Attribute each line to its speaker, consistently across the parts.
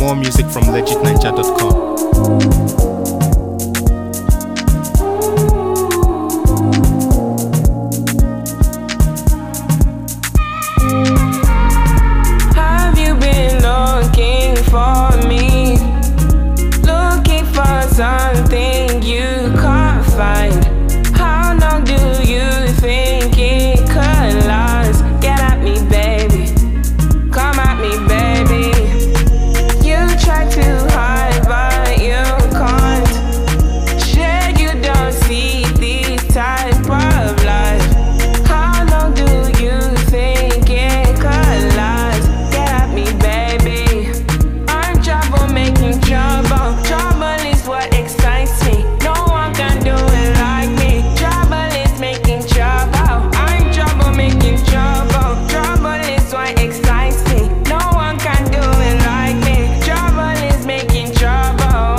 Speaker 1: More music from legitninja.com.
Speaker 2: Something you can't find. How long do you think it could last? Get at me, baby. Come at me, baby. You try to hide, but you can't. Sure, you don't see this type of life. How long do you think it could last? Get at me, baby. I'm trouble making trouble. Trouble is what excites me. No one can do it like me. Trouble is making trouble. I'm trouble making trouble. Trouble is what excites me. No one can do it like me. Trouble is making trouble.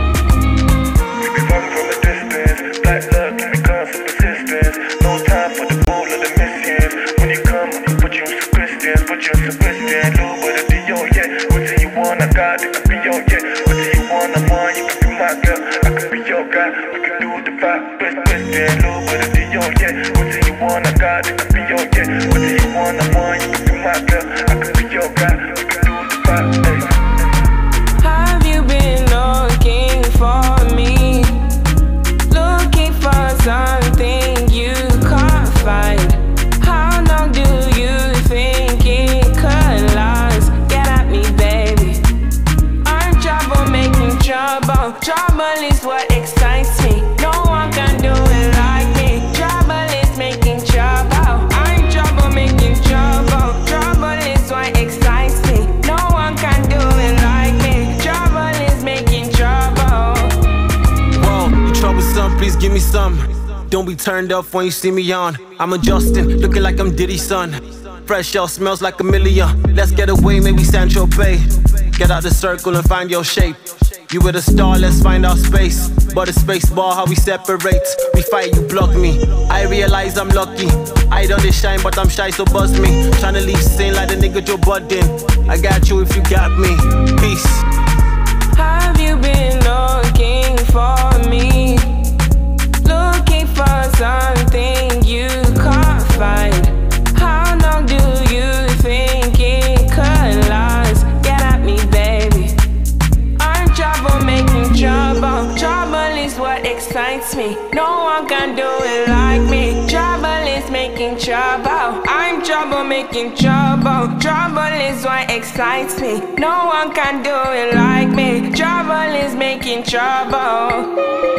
Speaker 3: We be running from a distance. Black love can become some persistence. No time for the bull or the missions. When you come, put you in some Christians. Put you in some Christians. Little bit of Dio, yeah. What do you want? I got it. I be your, yeah. What do you want? I want you. My girl, I could be your guy. We could do the vibe, twist, yeah. Little bit of Dio, yeah. What do you want? I got it. I be your, yeah. What do you want? I want you. Be my girl, I could be your guy. We could do the vibe, hey.
Speaker 2: Have you been looking for me? Looking for something you can't find. How long do you think it could last? Get at me, baby. I'm trouble making trouble. Trouble is what excites me. No one can do it like me. Trouble is making trouble. I'm trouble making trouble. Trouble is what excites me. No one can do it like me. Trouble is making trouble.
Speaker 4: Whoa, you troublesome, please give me some. Don't be turned up when you see me on. I'm adjusting, looking like I'm Diddy's son. Fresh out, smells like a million. Let's get away, maybe Sancho Bay. Get out the circle and find your shape. You with a star, let's find our space. But a space bar, how we separate. We fight, you block me. I realize I'm lucky. I don't shine, but I'm shy, so buzz me. Tryna leave sin like the nigga Joe Budden. I got you if you got me. Peace.
Speaker 2: Have you been looking for me? Looking for something you can't find. How long do you think it could last? Get at me, baby. I'm trouble making trouble. Trouble is what excites me. No one can do it like me. Trouble is making trouble. I'm trouble making trouble. Trouble is what excites me. No one can do it like me. Trouble is making trouble.